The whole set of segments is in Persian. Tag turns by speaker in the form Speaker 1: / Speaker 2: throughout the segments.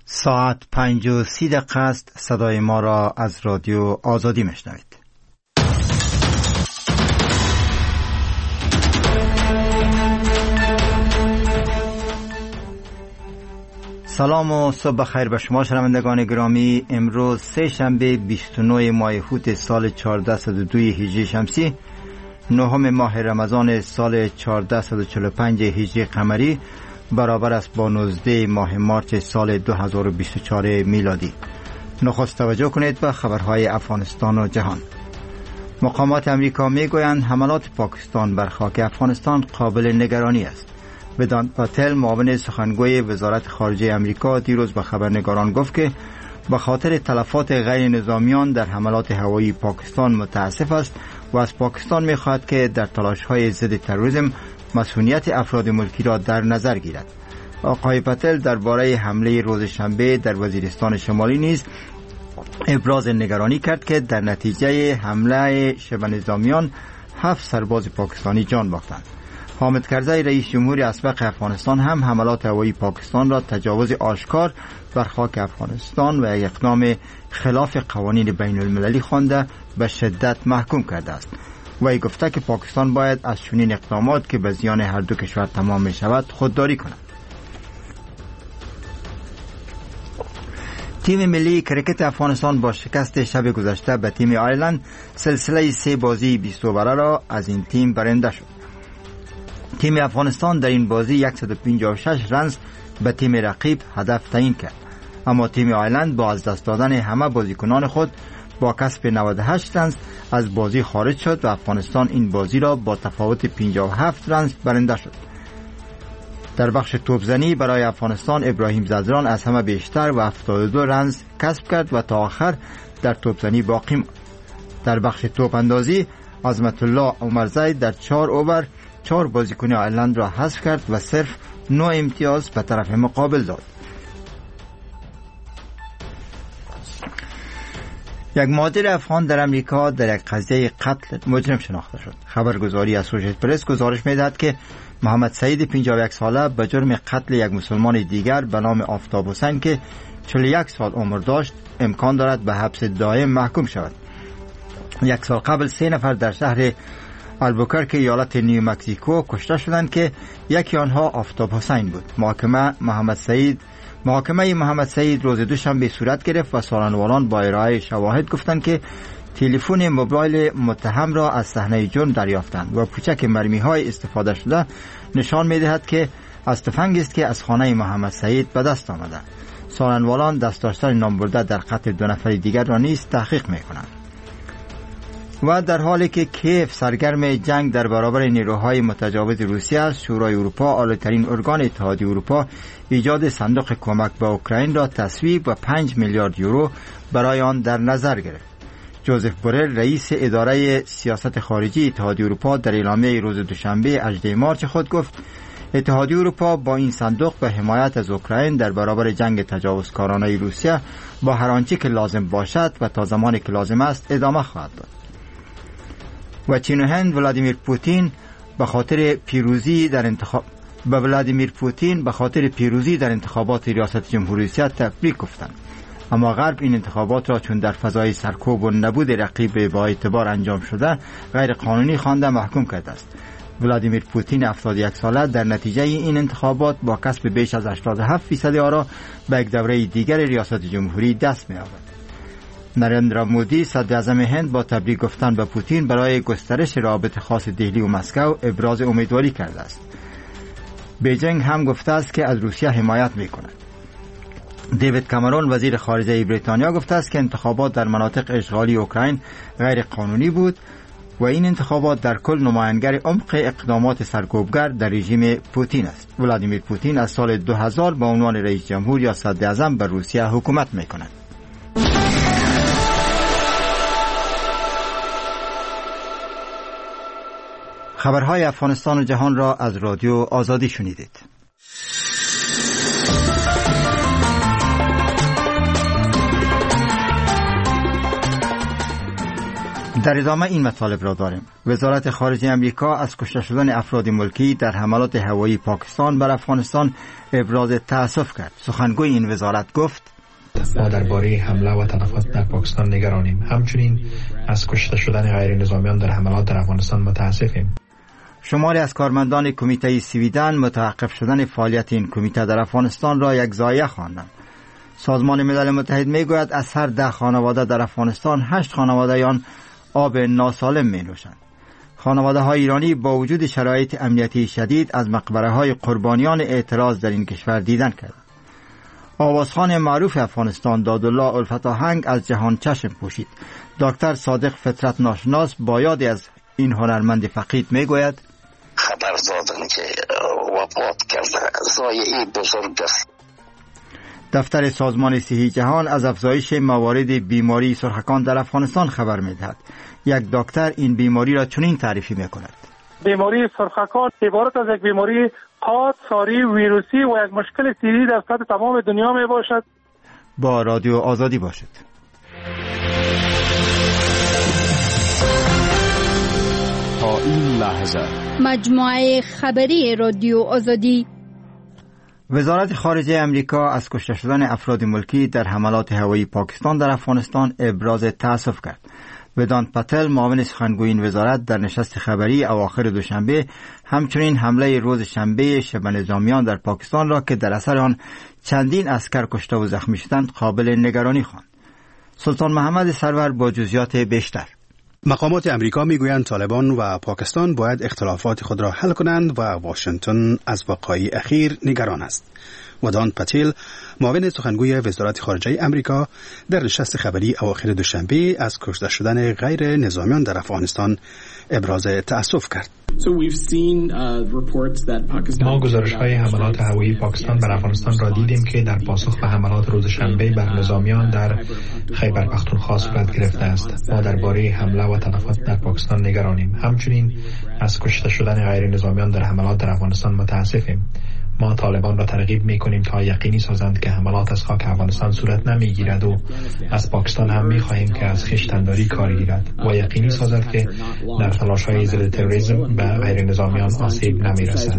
Speaker 1: ساعت 5:30 است. صدای ما را از رادیو آزادی میشنوید. سلام و صبح خیر به شما شنوندگان گرامی. امروز سه شنبه 29 ماه اوت سال 1402 هجری شمسی، نهم ماه رمضان سال 1445 هجری قمری، برابر است با 19 ماه مارس سال 2024 میلادی. نخست توجه کنید به خبرهای افغانستان و جهان. مقامات امریکا میگویند حملات پاکستان بر خاک افغانستان قابل نگرانی است. ویدانت پاتل، معاون سخنگوی وزارت خارجه امریکا، دیروز به خبرنگاران گفت که به خاطر تلفات غیر نظامیان در حملات هوایی پاکستان متاسف است و از پاکستان می‌خواهد که در تلاش‌های ضد تروریسم مسئولیت افراد ملکی را در نظر گیرد. آقای پاتل درباره حمله روز شنبه در وزیرستان شمالی نیز ابراز نگرانی کرد که در نتیجه حمله شبه نظامیان 7 سرباز پاکستانی جان باختند. حامد کرزی، رئیس جمهور اسبق افغانستان، هم حملات هوایی پاکستان را تجاوز آشکار بر خاک افغانستان و یک اقدام خلاف قوانین بین المللی خوانده به شدت محکوم کرده است. وی گفته که پاکستان باید از چنین اقدامات که به زیان هر دو کشور تمام می شود خودداری کند. تیم ملی کرکت افغانستان با شکست شب گذشته به تیم آیرلند سلسله 3 بازی 20 اووره را از این تیم برنده شد. تیم افغانستان در این بازی 156 رنز به تیم رقیب هدف تعیین کرد، اما تیم آیرلند با از دست دادن همه بازیکنان خود با کسب 98 رنز از بازی خارج شد و افغانستان این بازی را با تفاوت 57 رنز برنده شد. در بخش توپزنی برای افغانستان ابراهیم زدران از همه بیشتر و 72 رنز کسب کرد و تا آخر در توپزنی باقی ماند. در بخش توپ اندازی عظمت الله عمرزی در 4 اوور 4 بازیکن آیرلند را حذف کرد و صرف 9 امتیاز به طرف مقابل داد. یک مهاجر افغان در امریکا در یک قضیه قتل مجرم شناخته شد. خبرگزاری اسوشییتد پرس گزارش می‌دهد که محمد سعید 51 ساله به جرم قتل یک مسلمان دیگر به نام آفتاب حسین که 41 سال عمر داشت امکان دارد به حبس دائم محکوم شود. 1 سال قبل 3 نفر در شهر البوکرک ایالت نیو مکزیکو کشته شدند که یکی آنها آفتاب حسین بود. محاکمه محمد سعید روز دوشنبه صورت گرفت و سالنوالان با ارائه شواهد گفتند که تلفن موبایل متهم را از صحنه جرم دریافتند و پوچک مرمی‌های استفاده شده نشان می‌دهد که از تفنگ است که از خانه محمد سعید به دست آمده. سالنوالان دست داشتن نامبرده در قتل 2 نفر دیگر را نیز تحقیق می‌کنند. و در حالی که کیف سرگرم جنگ در برابر نیروهای متجاوز روسیه است، شورای اروپا، عالی‌ترین ارگان اتحادیه اروپا، ایجاد صندوق کمک به اوکراین را تصویب و 5 میلیارد یورو برای آن در نظر گرفت. جوزف بورل، رئیس اداره سیاست خارجی اتحادیه اروپا، در اعلامیه روز دوشنبه 18 مارس خود گفت اتحادیه اروپا با این صندوق به حمایت از اوکراین در برابر جنگ تجاوزکارانه روسیه با هر آنچه که لازم باشد و تا زمانی که لازم است ادامه خواهد داد. و چین و هند ولادیمیر پوتین به خاطر پیروزی در انتخابات ریاست جمهوری روسیه تبریک گفتند، اما غرب این انتخابات را چون در فضای سرکوب و نبود رقیب با اعتبار انجام شده غیر قانونی خوانده محکوم کرده است. ولادیمیر پوتین 71 ساله در نتیجه این انتخابات با کسب بیش از 87% آرا به یک دوره دیگر ریاست جمهوری دست می‌یابد. نریندرا مودی، صدر اعظم هند، با تبریک گفتن به پوتین برای گسترش روابط خاص دهلی و مسکو ابراز امیدواری کرده است. بیجینگ هم گفته است که از روسیه حمایت می‌کند. دیوید کامرون، وزیر خارجه بریتانیا، گفته است که انتخابات در مناطق اشغالی اوکراین غیر قانونی بود و این انتخابات در کل نمایانگر عمق اقدامات سرکوبگر در رژیم پوتین است. ولادیمیر پوتین از سال 2000 به عنوان رئیس جمهور یا صدر اعظم بر روسیه حکومت می‌کند. خبرهای افغانستان و جهان را از رادیو آزادی شنیدید. در ادامه این مطالب را داریم. وزارت خارجه امریکا از کشته شدن افراد ملکی در حملات هوایی پاکستان بر افغانستان ابراز تأسف کرد. سخنگوی این وزارت گفت:
Speaker 2: ما درباره حمله و تلفات در پاکستان نگرانیم. همچنین از کشته شدن غیر نظامیان در حملات در افغانستان متاسفیم.
Speaker 1: شماری از کارمندان کمیته سویدن متوقف شدن فعالیت این کمیته در افغانستان را یک ضایعه خواندند. سازمان ملل متحد میگوید از هر 10 خانواده در افغانستان 8 خانواده آن آب ناسالم می نوشند. خانواده های ایرانی با وجود شرایط امنیتی شدید از مقبره های قربانیان اعتراض در این کشور دیدن کردند. آوازخوان معروف افغانستان دادالله الفت آهنگ از جهان چشم پوشید. دکتر صادق فطرت ناشناس با یاد از این هنرمند فقید میگوید:
Speaker 3: خبر دادن که وفات کرده ضایعه بزرگ است.
Speaker 1: دفتر سازمان صحی جهان از افزایش موارد بیماری سرخکان در افغانستان خبر می‌دهد. یک دکتر این بیماری را چنین تعریف می‌کند:
Speaker 4: بیماری سرخکان عبارت از یک بیماری قاد، ساری، ویروسی و یک مشکل سیری در سطح تمام دنیا میباشد.
Speaker 1: با رادیو آزادی باشد.
Speaker 5: تا این لحظه
Speaker 6: مجموعه خبری رادیو آزادی.
Speaker 1: وزارت خارجه امریکا از کشته شدن افراد ملکی در حملات هوایی پاکستان در افغانستان ابراز تأسف کرد. ودانت پتل، معاون سخنگوی این وزارت، در نشست خبری اواخر دوشنبه همچنین حمله روز شنبه شب نظامیان در پاکستان را که در اثر آن چندین عسکر کشته و زخمی شدند قابل نگرانی خواند. سلطان محمد سرور با جزئیات بیشتر.
Speaker 7: مقامات امریکا میگویند طالبان و پاکستان باید اختلافات خود را حل کنند و واشنگتن از وقایع اخیر نگران است. ودانت پتیل، معاون سخنگوی وزارت خارجه امریکا، در نشست خبری اواخر دوشنبه از کشته شدن غیر نظامیان در افغانستان ابراز تأسف کرد.
Speaker 2: ما گزارش‌های حملات هوایی پاکستان بر افغانستان را دیدیم که در پاسخ به حملات روز شنبه بر نظامیان در خیبر پختونخوا صورت گرفته است. ما درباره حمله و تلفات در پاکستان نگرانیم. همچنین از کشته شدن غیر نظامیان در حملات در افغانستان متاسفیم. ما طالبان را ترغیب می‌کنیم تا یقینی سازند که حملات از خاک افغانستان صورت نمی‌گیرد و از پاکستان هم می‌خواهیم که از خویشتن‌داری کار گیرد و یقینی سازد که در تلاش‌های ضد تروریسم به غیر نظامیان آسیب نمی‌رسد.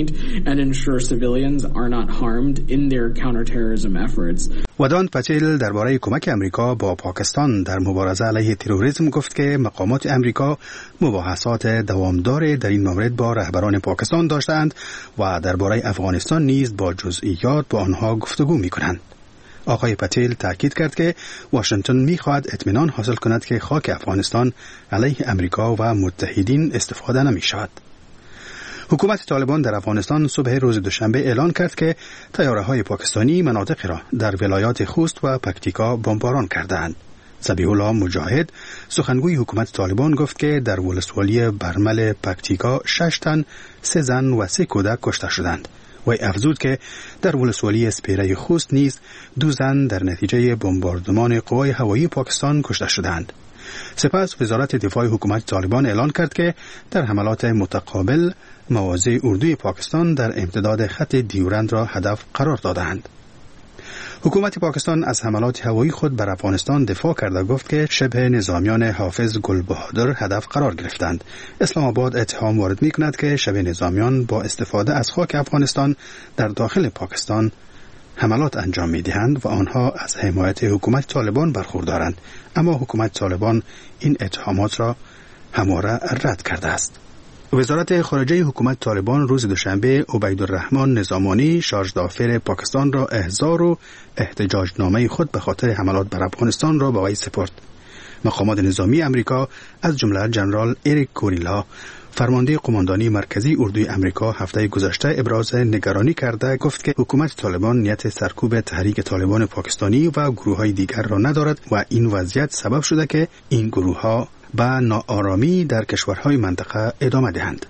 Speaker 7: ودانت پتیل درباره کمک امریکا با پاکستان در مبارزه علیه تروریسم گفت که مقامات امریکا مباحثات دوامدار در این مورد با رهبران پاکستان داشتند و درباره افغانستان نیز با جزئیات با آنها گفتگو می‌کنند. آقای پتیل تاکید کرد که واشنگتن می‌خواهد اطمینان حاصل کند که خاک افغانستان علیه امریکا و متحدین استفاده نمی‌شود. حکومت طالبان در افغانستان صبح روز دوشنبه اعلان کرد که طیاره‌های پاکستانی مناطق را در ولایات خوست و پکتیکا بمباران کردند. ذبیح الله مجاهد، سخنگوی حکومت طالبان، گفت که در ولسوالی برمل پکتیکا 6 تن، 3 زن و 3 کودک کشته شدند. و افزود که در ولسوالی اسپیره خوست نیز 2 زن در نتیجه بمباردمان قوای هوایی پاکستان کشته شدند. سپس وزارت دفاع حکومت طالبان اعلان کرد که در حملات متقابل مواضع اردوی پاکستان در امتداد خط دیورند را هدف قرار دادند. حکومت پاکستان از حملات هوایی خود بر افغانستان دفاع کرده گفت که شبه نظامیان حافظ گل بهادر هدف قرار گرفتند. اسلام آباد اتهام وارد می‌کند که شبه نظامیان با استفاده از خاک افغانستان در داخل پاکستان حملات انجام می‌دهند و آنها از حمایت حکومت طالبان برخوردارند، اما حکومت طالبان این اتهامات را همواره رد کرده است. وزارت خارجه حکومت طالبان روز دوشنبه عبیدالرحمن نظامانی، شارژ دافر پاکستان، را احضار و احتجاجنامه خود به خاطر حملات بر افغانستان را به وی سپرد. مقامات نظامی امریکا از جمله جنرال اریک کوریلا، فرمانده قماندانی مرکزی اردوی امریکا، هفته گذشته ابراز نگرانی کرده گفت که حکومت طالبان نیت سرکوب تحریک طالبان پاکستانی و گروه‌های دیگر را ندارد و این وضعیت سبب شده که این گروه‌ها به ناآرامی در کشورهای منطقه ادامه دهند.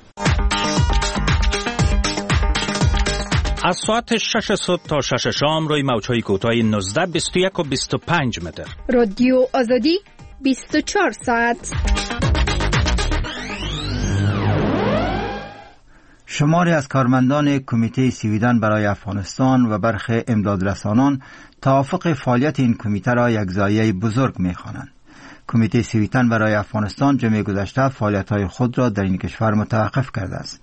Speaker 8: از ساعت 6 صبح تا 6 شام روی موج‌های کوتاه 19، 21 و 25 متر.
Speaker 6: رادیو آزادی 24 ساعت.
Speaker 1: شماری از کارمندان کمیته سویدن برای افغانستان و برخی امدادرسانان توافق فعالیت این کمیته را یک ضایعه بزرگ می‌خوانند. کمیته سیویتن برای افغانستان جمعه گذشته فعالیت‌های خود را در این کشور متوقف کرده است.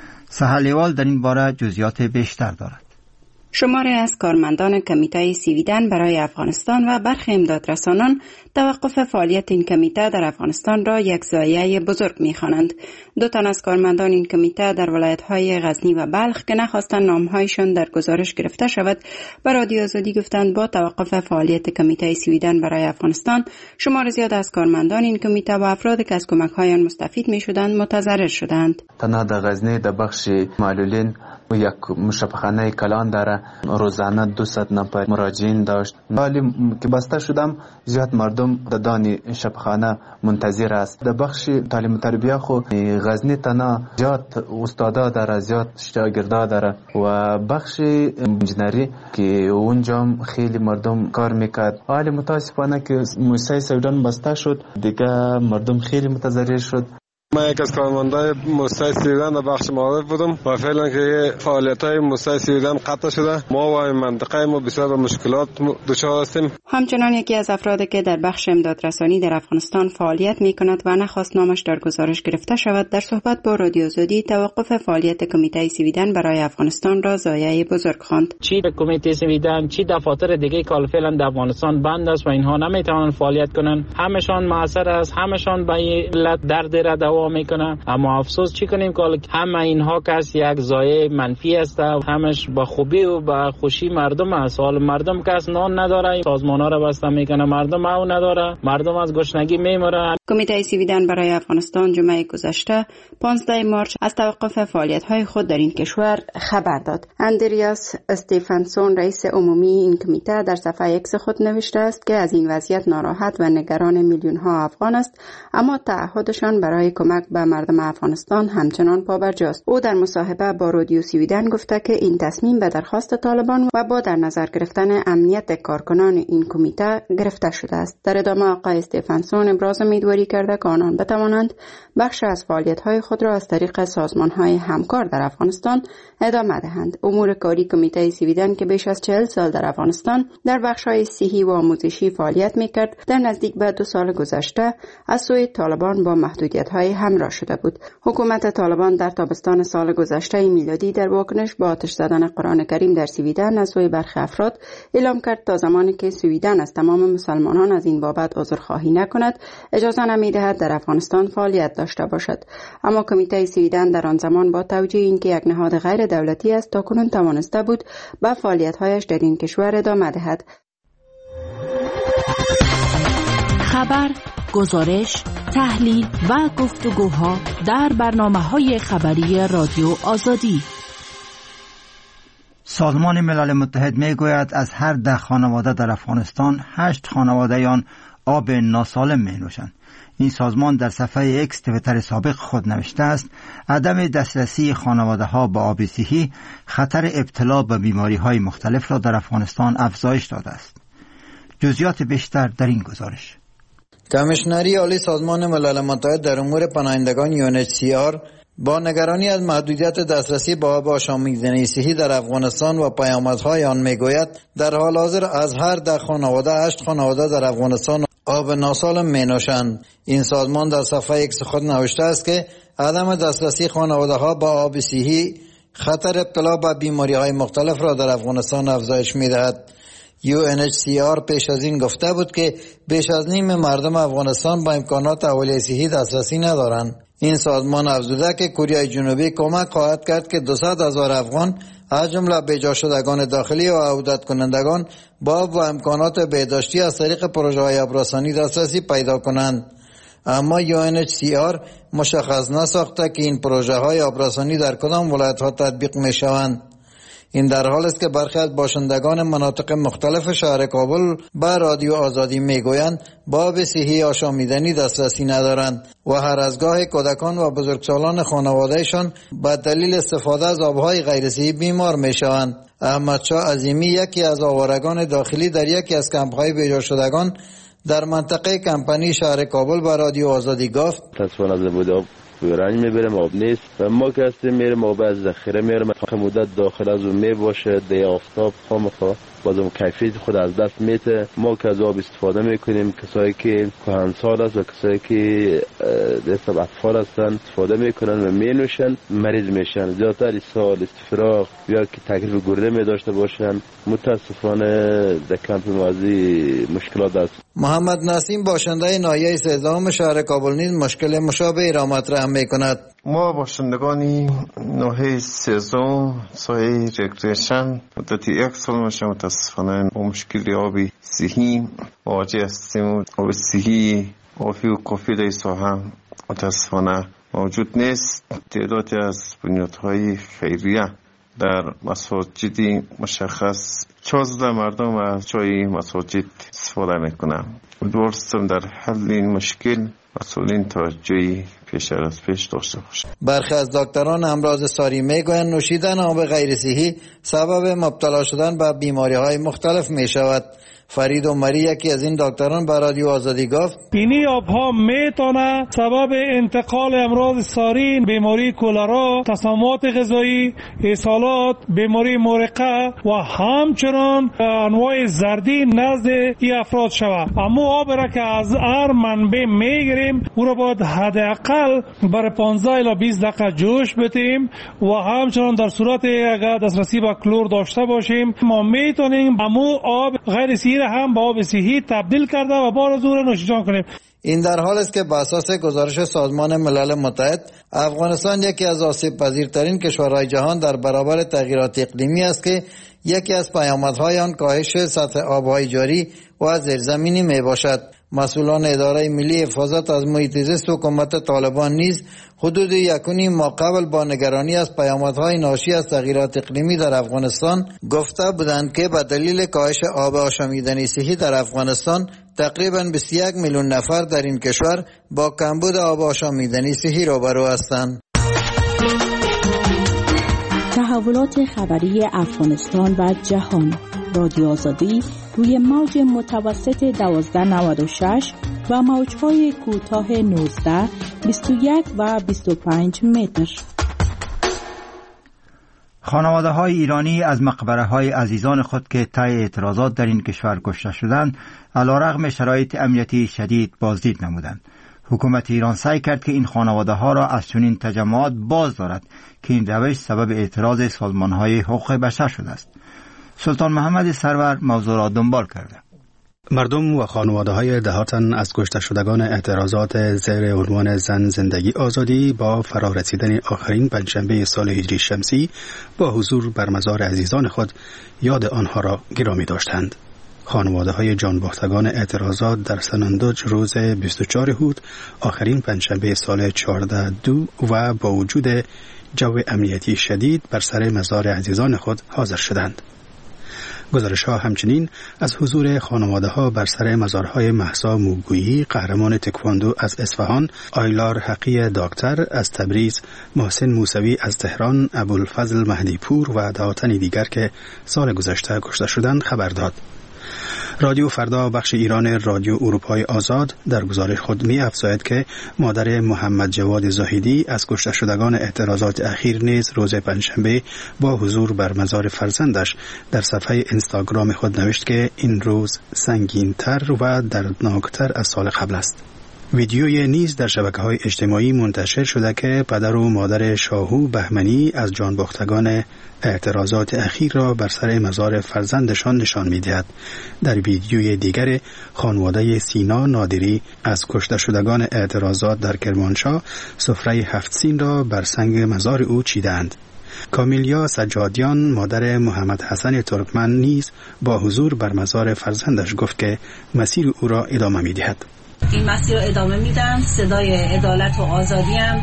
Speaker 1: سهلیوال در این باره جزئیات بیشتر دارد.
Speaker 9: شماری از کارمندان کمیته سیویدن برای افغانستان و برخی امدادرسانان توقف فعالیت این کمیته در افغانستان را یک ضایعه بزرگ می‌خوانند. 2 تن از کارمندان این کمیته در ولایت‌های غزنی و بلخ که نخواستند نام‌هایشان در گزارش گرفته شود، به رادیو آزادی گفتند با توقف فعالیت کمیته سیویدن برای افغانستان، شمار زیاد از کارمندان این کمیته و افرادی که از کمک‌های آن مستفید می‌شدند متضرر شدند.
Speaker 10: تنها در غزنی در بخش معلولین یک مشافخانه کلان داره، روزانه 200 نفر مراجعین داشت. ولی که بسته شدم زیاد مردم در دانی شفاخانه منتظر است. در بخش تعلیم و تربیت خو غزنی تنها زیاد استادا داره، زیاد شاگردا داره و بخش انجینری که اونجا خیلی مردم کار میکرد. ولی متاسفانه که مؤسسه سیویدن بسته شد، دیگه مردم خیلی متضرر شد.
Speaker 11: من یک از کارمندای مؤسسه سیویدن در بخش معارف بودم و فعلا که فعالیت‌های مؤسسه سیویدن قطع شده، ما و منطقه ما بسیار مشکلات دچار هستیم.
Speaker 9: همچنان یکی از افرادی که در بخش امدادرسانی در افغانستان فعالیت می‌کند و نخواست نامش در گزارش گرفته شود، در صحبت با رادیو آزادی توقف فعالیت کمیته سیویدن برای افغانستان را ضایعه بزرگ خواند.
Speaker 12: چی کمیته سیویدن چی دفاتر دیگه که فعلا در افغانستان بند است و اینها نمیتونن فعالیت کنن، همشان معصر است، همشان به علت درد را میکنه. اما افسوس چی کنیم که همه اینها کس یک ضایعه منفی است، همش با خوبی و با خوشی مردم است. حال مردم کس نان نداره، سازمان‌ها را بسته میکنه، مردم او نداره، مردم از گشنگی میمیره.
Speaker 9: کمیته سیویدن برای افغانستان جمعه گذشته 15 مارس از توقف فعالیت‌های خود در این کشور خبر داد. اندریاس استیفنسون رئیس عمومی این کمیته در صفحه ایکس خود نوشته است که از این وضعیت ناراحت و نگران میلیون‌ها افغان است، اما تعهدشان برای کمک به مردم افغانستان همچنان پابرجاست. او در مصاحبه با رادیو سیویدن گفته که این تصمیم به درخواست طالبان و با در نظر گرفتن امنیت کارکنان این کمیته گرفته شده است. در ادامه آقای استیفنسون ابراز امیدواری کرده که آنان بتوانند بخش از فعالیت‌های خود را از طریق سازمان‌های همکار در افغانستان ادامه دهند. امور کاری کمیته سیویدن که بیش از 40 سال در افغانستان در بخش‌های صحی و آموزشی فعالیت می‌کرد، در نزدیک به 2 سال گذشته از سوی طالبان با محدودیت‌های همراه شده بود. حکومت طالبان در تابستان سال گذشته میلادی در واکنش با آتش زدن قرآن کریم در سویدن از سوی برخی افراد اعلام کرد تا زمانی که سویدن از تمام مسلمانان از این بابت عذرخواهی نکند، اجازه نمی‌دهد در افغانستان فعالیت داشته باشد. اما کمیته سویدن در آن زمان با توجه اینکه یک نهاد غیر دولتی است تاکنون توانسته بود به فعالیت‌هایش در این کشور ادامه دهد.
Speaker 13: خبر، گزارش، تحلیل و گفتگوها در برنامه‌های خبری رادیو آزادی.
Speaker 1: سازمان ملل متحد میگوید از هر 10 خانواده در افغانستان 8 خانواده آن آب ناسالم می نوشند. این سازمان در صفحه اکس توییتر سابق خود نوشته است عدم دسترسی خانواده ها به آب صحی خطر ابتلا به بیماری های مختلف را در افغانستان افزایش داده است. جزئیات بیشتر در این گزارش.
Speaker 14: کمیشنری عالی سازمان ملل متحد در امور پناهندگان UNHCR با نگرانی از محدودیت دسترسی به آب آشامیدنی صحی در افغانستان و پیامدهای آن میگوید در حال حاضر از هر 10 خانواده 8 خانواده در افغانستان آب ناسالم می نوشند. این سازمان در صفحه ایکس خود نوشته است که عدم دسترسی خانواده ها به آب صحی خطر ابتلا به بیماری های مختلف را در افغانستان افزایش می دهد. UNHCR پیش از این گفته بود که بیش از نیم مردم افغانستان با امکانات اولیه صحی دسترسی ندارند. این سازمان افزوده که کره جنوبی کمک خواهد کرد که 200,000 افغان از جمله بیجا شدگان داخلی و عودت کنندگان با امکانات بهداشتی از طریق پروژه‌های آبرسانی دسترسی پیدا کنند. اما UNHCR مشخص نساخته که این پروژه‌های آبرسانی در کدام ولایت‌ها تطبیق می‌شوند. این در حال است که برخی از باشندگان مناطق مختلف شهر کابل به رادیو آزادی میگویند با آب صحی آشامیدنی دسترسی ندارند و هر از گاه کودکان و بزرگسالان خانوادهشان به دلیل استفاده از آبهای غیر صحی بیمار میشوند. احمد شاه عظیمی یکی از آوارگان داخلی در یکی از کمپ‌های بیجا شدگان در منطقه کمپانی شهر کابل به رادیو آزادی گفت
Speaker 15: رنج میبرم آب نیست و ما که هستیم میرم آب از ذخیره میرم تا مدت داخل از اون میباشه دی آفتاب خامخا بازم کیفیت خود از دست میده. ما که از آب استفاده میکنیم، کسایی که کهنسال است و کسایی که دست اطفال هستن استفاده میکنن و مینوشن مریض میشن. زیادتر اسهال، استفراغ یا که تکلیف گرده می داشته باشن. متاسفانه در کمپ مازی مشکلات است.
Speaker 14: محمد نسیم باشنده ناحیه 13 شهر کابل نیز مشکل مشابهی را مطرح میکند.
Speaker 16: ما باشندگانی ناحیه 13 سایه رکریشن مدتی 1 سال میشه متاسفانه با مشکل آبی صحی مواجه هستیم. آب صحی آفی و کافی در ساحه متاسفانه موجود نیست. تعدادی از بنیادهای خیریه در مساجدی مشخص 14 مردم از جای مساجد استفاده میکنن. امیدوارم در حل این مشکل مسئولین توجهی پیش از پیش داشته باشند.
Speaker 14: برخی از دکتران امراض ساری میگویند نوشیدن آب غیر صحی سبب مبتلا شدن به بیماری‌های مختلف میشود. فرید عمری یکی از این دکتران به رادیو آزادی گفت
Speaker 17: اینی آبها میتونه سبب انتقال امراض ساری، بیماری کولرا، تسممات غذایی، اسهالات، بیماری مرقه و همچنان انواع زردی نزد این افراد شود. اما آب را که از هر منبع میگیریم او را باید حداقل برای 15 الی 20 دقیقه جوش بدیم و همچنان در صورت اگر دسترسی به کلور داشته باشیم ما میتونیم همو آب غیر صحی هم با آب صحی تبدیل کرده و بار از او را نوشیدن کنیم.
Speaker 14: این در حال است که بر اساس گزارش سازمان ملل متحد افغانستان یکی از آسیب پذیرترین کشورهای جهان در برابر تغییرات اقلیمی است که یکی از پیامدهای آن کاهش سطح آبهای جاری و زیرزمینی می باشد. مسئولان اداره ملی حفاظت از محیط زیست حکومت طالبان نیز حدود 1.5 ماه قبل با نگرانی از پیامدهای ناشی از تغییرات اقلیمی در افغانستان گفته بودند که به دلیل کاهش آب آشامیدنی صحی در افغانستان تقریباً 21 میلیون نفر در این کشور با کمبود آب آشامیدنی صحی روبرو هستند.
Speaker 13: تحولات خبری افغانستان و جهان. رادیو آزادی روی موج متوسط 1296 و موج‌های کوتاه 19، 21 و 25 متر.
Speaker 1: خانواده‌های ایرانی از مقبره‌های عزیزان خود که طی اعتراضات در این کشور کشته شدند علیرغم شرایط امنیتی شدید بازدید نمودند. حکومت ایران سعی کرد که این خانواده‌ها را از چنین تجمعات باز دارد که این روش سبب اعتراض سازمان‌های حقوق بشر شده است. سلطان محمد سرور موضوع را دنبال کرده.
Speaker 7: مردم و خانواده‌های دهاتن از کشته شدگان اعتراضات زیر عنوان زن زندگی آزادی با فرارسیدن آخرین پنجشنبه سال هجری شمسی با حضور بر مزار عزیزان خود یاد آنها را گرامی داشتند. خانواده‌های جانباختگان اعتراضات در سنندج روز 24 هود آخرین پنجشنبه سال 14/2 و با وجود جو امنیتی شدید بر سر مزار عزیزان خود حاضر شدند. گزارش‌ها همچنین از حضور خانواده‌ها بر سر مزارهای مهسا موگویی قهرمان تکواندو از اصفهان، آیلار حقی دکتر از تبریز، محسن موسوی از تهران، ابوالفضل مهدی پور و دهاتنی دیگر که سال گذشته کشته شدند خبر داد. رادیو فردا بخش ایران رادیو اروپای آزاد در گزارش خود می افزاید که مادر محمد جواد زاهدی از کشته شدگان اعتراضات اخیر نیز روز پنجشنبه با حضور بر مزار فرزندش در صفحه اینستاگرام خود نوشت که این روز سنگین‌تر و دردناکتر از سال قبل است. ویدیوی نیز در شبکه‌های اجتماعی منتشر شده که پدر و مادر شاهو بهمنی از جانباختگان اعتراضات اخیر را بر سر مزار فرزندشان نشان می‌دهد. در ویدیوی دیگر خانواده سینا نادری از کشته شدگان اعتراضات در کرمانشاه سفره 7 سین را بر سنگ مزار او چیدند. کامیلیا سجادیان مادر محمد حسن ترکمن نیز با حضور بر مزار فرزندش گفت که مسیر او را ادامه می‌دهد.
Speaker 18: این مسیر رو ادامه میدم. صدای عدالت و آزادیم،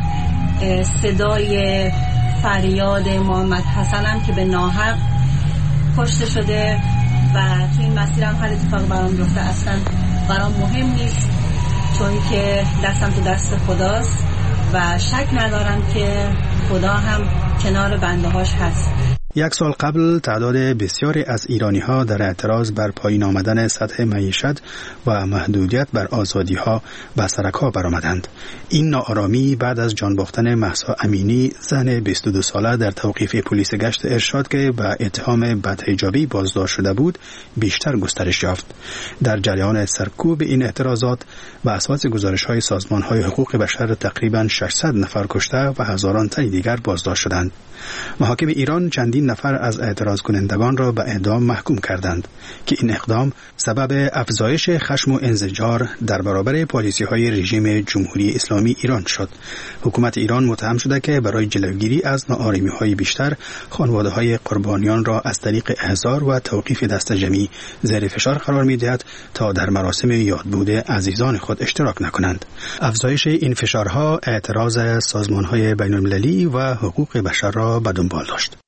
Speaker 18: صدای فریاد محمد حسنم که به ناحق کشته شده و تو این مسیرم هر اتفاق برام بیفته اصلا برام مهم نیست، چون که دستم تو دست خداست و شک ندارم که خدا هم کنار بنده هاش هست.
Speaker 7: یک سال قبل تعداد بسیاری از ایرانی‌ها در اعتراض بر پایین آمدن سطح معیشت و محدودیت بر آزادی‌ها به سرکا برآمدند. این ناآرامی بعد از جان باختن مهسا امینی، زن 22 ساله در توقیف پلیس گشت ارشاد که به اتهام بدحجابی بازداشت شده بود، بیشتر گسترش یافت. در جریان سرکوب این اعتراضات و اساس گزارش‌های سازمان‌های حقوق بشر تقریباً 600 نفر کشته و هزاران تن دیگر بازداشت شدند. محاکم ایران چندین نفر از اعتراض کنندگان را به اعدام محکوم کردند که این اقدام سبب افزایش خشم و انزجار در برابر پالیسی‌های رژیم جمهوری اسلامی ایران شد. حکومت ایران متهم شده که برای جلوگیری از ناآرامی‌های بیشتر، خانواده‌های قربانیان را از طریق احضار و توقیف دستجمعی زیر فشار قرار می‌دهد تا در مراسم یادبود عزیزان خود اشتراک نکنند. افزایش این فشارها اعتراض سازمان‌های بین‌المللی و حقوق بشر را به دنبال داشت.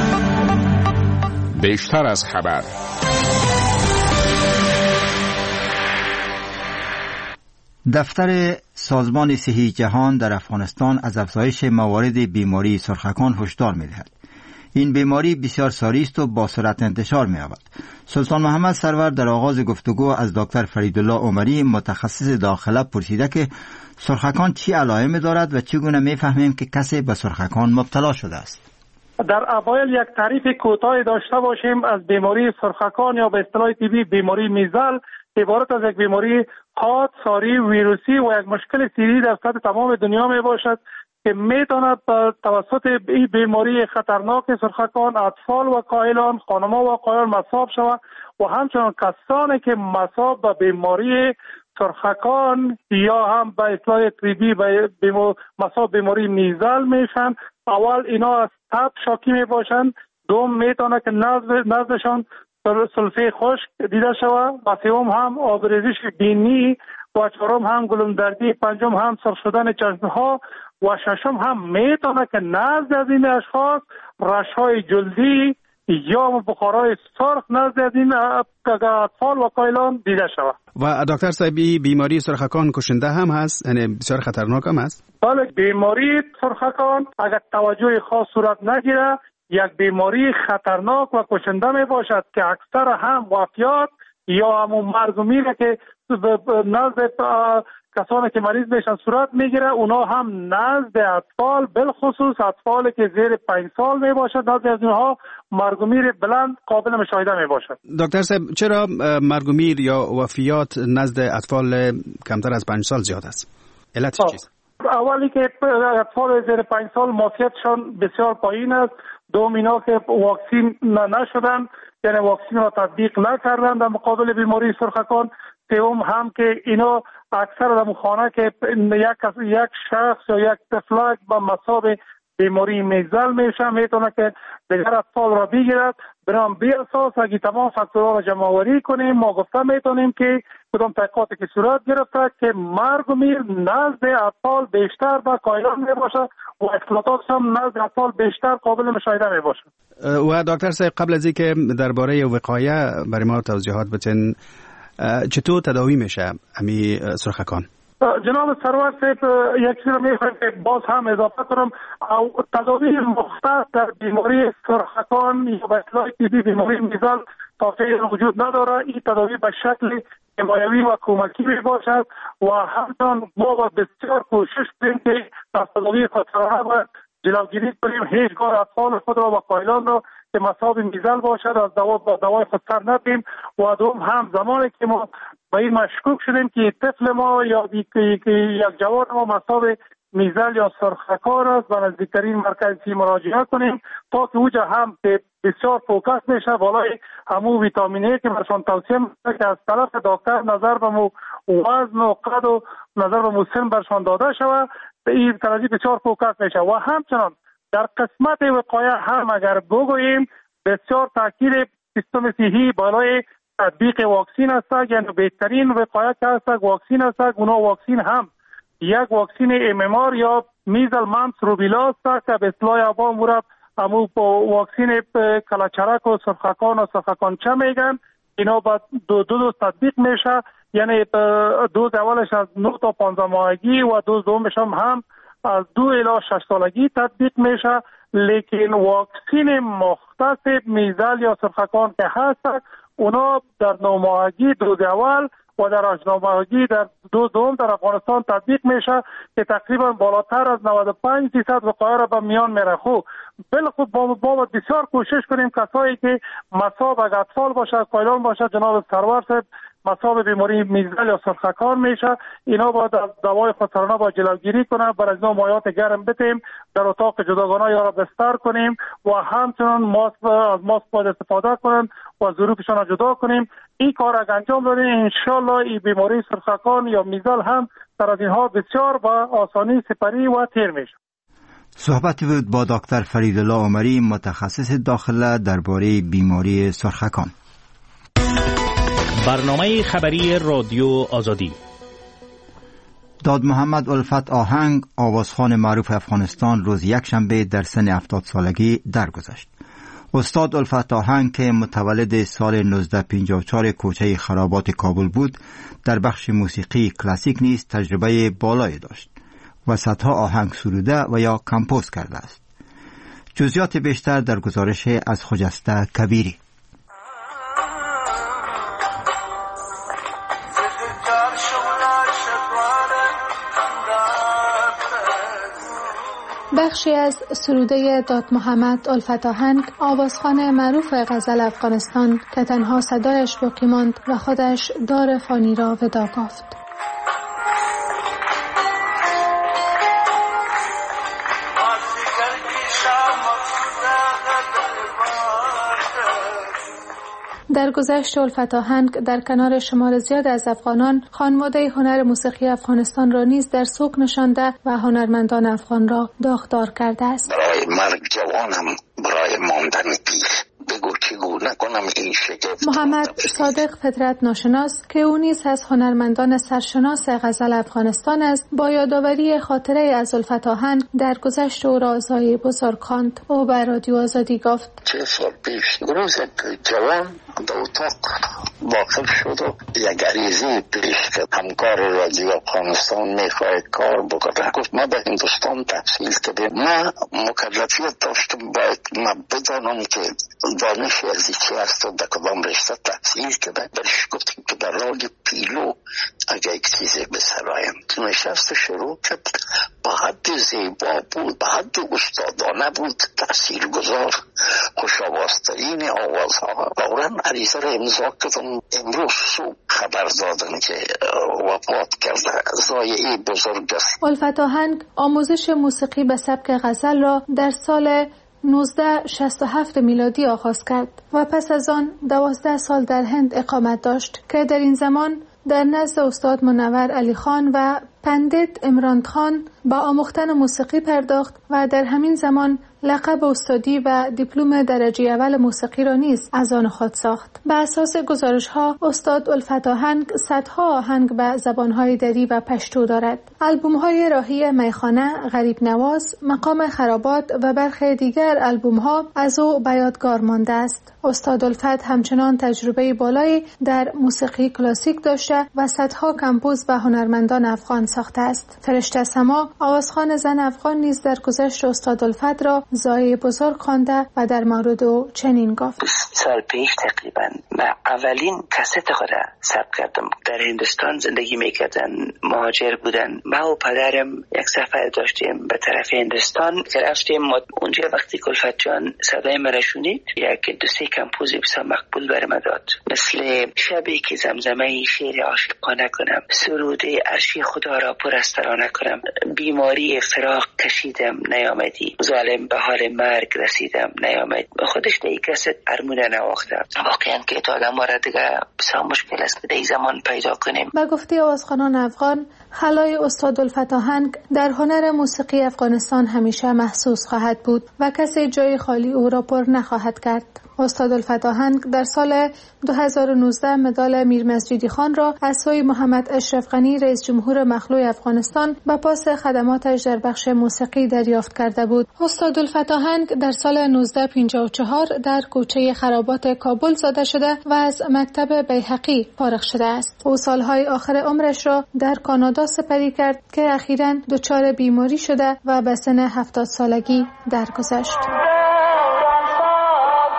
Speaker 5: بیشتر از خبر.
Speaker 1: دفتر سازمان صحی جهان در افغانستان از افزایش موارد بیماری سرخکان هشدار می‌دهد. این بیماری بسیار ساری است و با سرعت انتشار می‌یابد. سلطان محمد سرور در آغاز گفتگو از دکتر فریدالله عمری متخصص داخله پرسیده که سرخکان چی علائم دارد و چگونه می‌فهمیم که کسی به سرخکان مبتلا شده است.
Speaker 4: در اوایل یک تعریف کوتاه داشته باشیم از بیماری سرخکان یا به اصطلاح طبی بیماری میزل. عبارت از یک بیماری حاد، ساری، ویروسی و یک مشکل سیری در سطح تمام دنیا می باشد که میتواند توسط این بیماری خطرناک سرخکان اطفال و کاهلان، خانم‌ها و آقایان مصاب شود و همچنان کسانی که مصاب به بیماری سرخکان یا هم به اصطلاح طبی مصاب بیماری میزل میشن. اول اینا از تب شاکی می باشند، دوم میتونه که نزدشان سلفه خشک دیده شود و سوم هم آبریزش بینی و چهارم هم گلمدردی، پنجم هم سرخ شدن چشمها و ششم هم میتونه که نزد از این اشخاص رشهای جلدی یا بخارای سرخ نزد از این اطفال و کایلان دیده شود.
Speaker 7: و دکتر صاحبی بیماری سرخکان کشنده هم هست، یعنی بسیار خطرناک هم هست؟
Speaker 4: بله، بیماری سرخکان اگر توجه خاص صورت نگیره یک بیماری خطرناک و کشنده می باشد که اکثر هم وفیات یا همون مرگ و میره که نزد کسانی که مریض میشن صورت میگیره، اونا هم نزد اطفال، بالخصوص اطفالی که زیر 5 سال می باشد، نزد از اونها مرگ و میر بلند قابل مشاهده می باشد.
Speaker 7: دکتر صاحب، چرا مرگ و میر یا وفیات نزد اطفال کمتر از 5 سال زیاد است؟ علتش چیست؟
Speaker 4: اولی که اطفال زیر 5 سال معافیتشان بسیار پایین است، دوم اینا که واکسین نشدن، یعنی واکسین را تطبیق نکردن در مقابل بیماری سرخکان، سوم هم که اینا اکثر در خانه که یک شخص یا یک طفلک با مصاب بیماری میزل میشه میتونه که دیگر اطفال را بگیرد. برام بی اساس اگه تمام فاکتورها را جمع آوری کنیم ما گفته میتونیم که کدام تحقیقاتی که صورت گرفته که مرگ و میر نزد اطفال بیشتر با کایلان می باشه و اختلاطات هم نزد اطفال بیشتر قابل مشاهده می باشه.
Speaker 7: و دکتر صاحب، قبل از اینکه درباره وقایه برای ما توضیحات بدین، چطور تداوی میشه امی سرخکان؟
Speaker 4: جناب سرور صاحب، یک چیز میخوایم که باز هم اضافه کنم. تداوی مختص در بیماری سرخکان یا به اصطلاح طبی بیماری میزل تا فعلا وجود نداره. این تداوی به شکل حمایوی و کمکی می باشد و همچنان ما با بسیار کوشش کنیم که از تداوی خودسرانه و جلوگیری کنیم. هیچگاه اطفال خود را و قایلان را که مصاب میزل باشد از دوای خودسر ندیم و دوم هم زمانی که ما به این مشکوک شدیم که طفل ما یا یک جوان ما مصاب میزل یا سرخکان است و نزدیکترین مرکز مراجعه کنیم تا که اوجا هم بسیار فوکس میشه بالای همون ویتامینی که برشان توصیه میشه که از طرف دکتر نظر به مو وزن و قد و نظر به مو سن برشان داده شود. این ترجیح بسیار فوکس میشه و همچنان در قسمت وقایه هم اگر بگوییم بسیار تاکید سیستم صحی بالای تطبیق واکسین است. یعنی بهترین وقایه که است واکسین است. اونا واکسین هم یک واکسین MMR یا میزل ممپس روبیلا است که به اصطلاح عوام مورد همون واکسین کلاچرک و سرخکان و سرخکانچه میگن. اینا با دو تطبیق میشه، یعنی دوز اولش از 9 تا 15 ماهگی و دوز دومش هم از 2 الی 6 سالگی تطبیق میشه. لیکن واکسین مختص میزل یا سرخکان که هست، اونا در 9 ماهگی دوز اول و در 8 ماهگی در دوز دوم در افغانستان تطبیق میشه که تقریبا بالاتر از 95% وقایع را به میان میره. خوب بالخود با بسیار کوشش کنیم کسایی که مصاب اگر اطفال باشه، کایلان باشه، جناب سرور صاحب مصاب بیماری میزل یا سرخکان میشه، اینا با دوای خودسرانه با جلوگیری کنن، بر از مایات گرم بتیم، در اتاق جداگانه یا را بستر کنیم و همچنان ماسک باید استفاده کنن و ظروفشان را جدا کنیم. این کار اگر انجام دادیم انشالله این بیماری سرخکان یا میزل هم در از اینها بسیار با آسانی سپری و تیر میشه.
Speaker 1: صحبتی بود با دکتر فریدالله عمری، متخصص داخله درباره بیماری سرخکان.
Speaker 8: برنامه خبری رادیو آزادی.
Speaker 1: داد محمد الفت آهنگ، آوازخوان معروف افغانستان، روز یکشنبه در سن 70 سالگی درگذشت. استاد الفت آهنگ که متولد سال 1954 کوچه خرابات کابل بود، در بخش موسیقی کلاسیک نیز تجربه بالایی داشت و صدها آهنگ سروده و یا کمپوز کرده است. جزئیات بیشتر در گزارش از خجسته کبیری.
Speaker 19: بخشی از سروده داد محمد الفت آهنگ، آوازخوان معروف غزل افغانستان که تنها صدایش باقی ماند و خودش دار فانی را ودا گفت. در گذشت الفت آهنگ در کنار شمار زیاد از افغانان خانواده هنر موسیقی افغانستان را نیز در سوق نشانده و هنرمندان افغان را داغدار کرده است.
Speaker 3: برای مرگ جوانم، برای ماندن پیر، بگو چگو نکنم این شگفت.
Speaker 19: محمد صادق فطرت ناشناس که او نیز از هنرمندان سرشناس غزل افغانستان است، با یادآوری خاطره از الفت آهنگ در گذشت او را زایی بزرگ خواند. او به رادیو آزادی گفت:
Speaker 3: 3 سال پیش روز جوان در اتاق داخل شد و یک عریضه پیش کرد، همکار رادیو افغانستان میخواه کار بکنه. گفت ما به هندوستان تحصیل کردیم، ما مکلفیت داشتم باید ما بدانم که دانش از چی هست و در کدام رشته تحصیل کرده. برش گفتیم که در راه پیلو اگر یک چیزی بسرایم. نشست شروع کرد، با حد زیبا بود، با حد استادانه بود، تأثیر گذار، خوش آوازترین آوازها. فوراً عریضه را امضا کردم. امروز صبح خبر دادن که وفات کرده. ضایعه بزرگ است.
Speaker 19: الفت آهنگ آموزش موسیقی به سبک غزل را در سال 1967 میلادی آغاز کرد و پس از آن 12 سال در هند اقامت داشت که در این زمان در نزد استاد منور علی خان و پندت عمران خان با آموختن موسیقی پرداخت و در همین زمان لقب استادی و دیپلم درجه اول موسیقی را نیز از آن خود ساخت. بر اساس گزارش‌ها استاد الفت آهنگ صدها آهنگ به زبان‌های دری و پشتو دارد. آلبوم‌های راهی میخانه، غریب نواز، مقام خرابات و برخی دیگر آلبوم‌ها از او به یادگار مانده است. استاد الفت همچنان تجربه بالایی در موسیقی کلاسیک داشته و صدها کمپوز به هنرمندان افغان ساخته است. فرشته سما، آوازخوان زن افغان نیز در گذشت استاد الفت را زایی بزرگ خوانده و در مورد او چنین گفت:
Speaker 20: 20 سال پیش تقریبا من اولین کست خود را ثبت کردم. در هندوستان زندگی میکردن، مهاجر بودن. ما و پدرم یک سفر داشتیم به طرف هندوستان که رفتیم. اونجا وقتی الفت جان صدای مرا شنید، یک 2-3 کمپوز بسیار مقبول برام داد، مثل شبی که زمزمه شعر عاشقانه کنم، سرود عرشی خدا را پر از ترانه کنم، بیماری فراق کشیدم نیامدی، ظالم به حال مرگ رسیدم نیامد. خودش در این کست ارمونه نواخته. واقعا که تا آدم را دیگه بسیار مشکل است که در این زمان پیدا کنیم.
Speaker 19: به گفته آوازخوانان افغان، خلای استاد الفت آهنگ در هنر موسیقی افغانستان همیشه محسوس خواهد بود و کسی جای خالی او را پر نخواهد کرد. استاد الفت آهنگ در سال 2019 مدال میر مسجدی خان را از سوی محمد اشرف غنی رئیس جمهور مخلوع افغانستان به پاس خدماتش در بخش موسیقی دریافت کرده بود. استاد الفت آهنگ در سال 1954 در کوچه خرابات کابل زاده شده و از مکتب بیهقی فارغ شده است. او سالهای آخر عمرش را در کانادا سپری کرد که اخیراً دچار بیماری شده و به سن 70 سالگی درگذشت.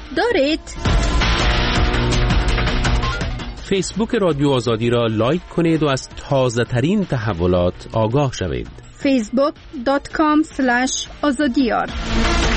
Speaker 6: دارید؟
Speaker 21: فیسبوک رادیو آزادی را لایک کنید و از تازه ترین تحولات آگاه شوید.
Speaker 6: facebook.com/azadiyar